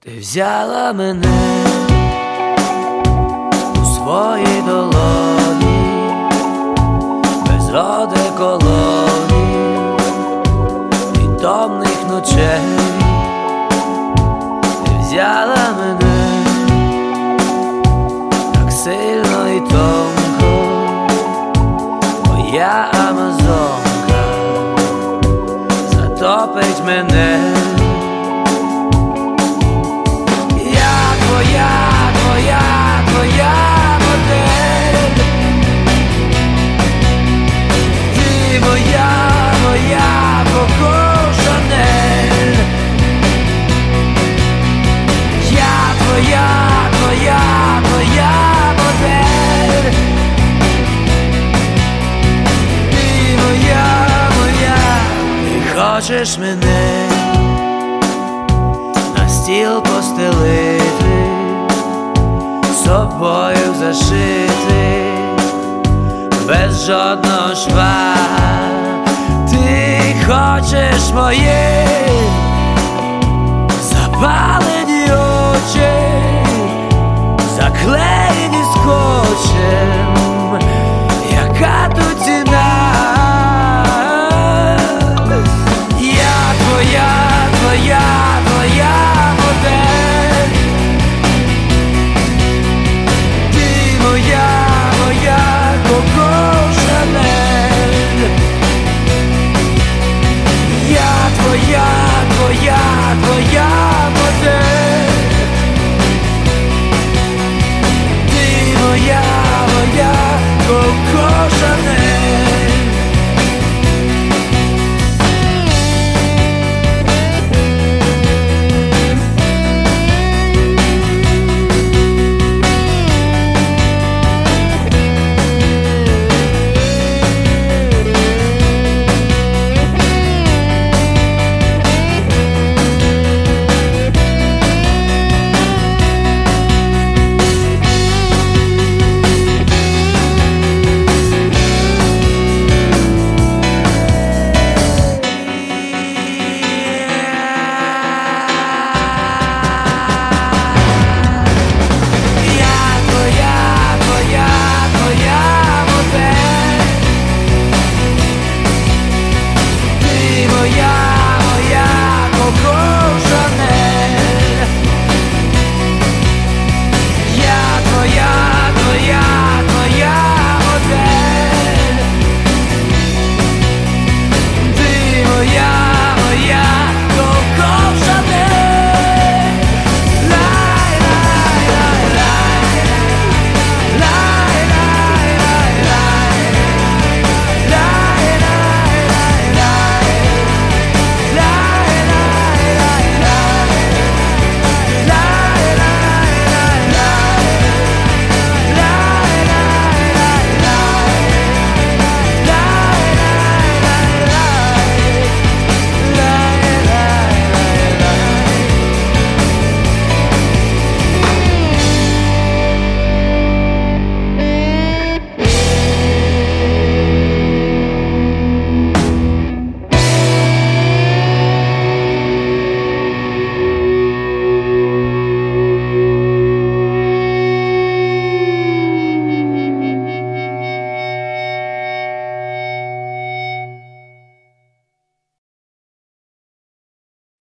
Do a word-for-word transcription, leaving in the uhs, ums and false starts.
Ти взяла мене у свої долоні, без одеколонів і томних ночей. Ти взяла мене так сильно і тонко, моя амазонка затопить мене. Твоя, твоя, твоя модель, ти моя, моя Коко Шанель. Я твоя, твоя, твоя модель, ти моя, моя. Ти хочеш мене на стіл постелити, собою зашити, без жодного шва. Ти хочеш мої запалені очі, заклеєні скотчем. Яка тут ціна?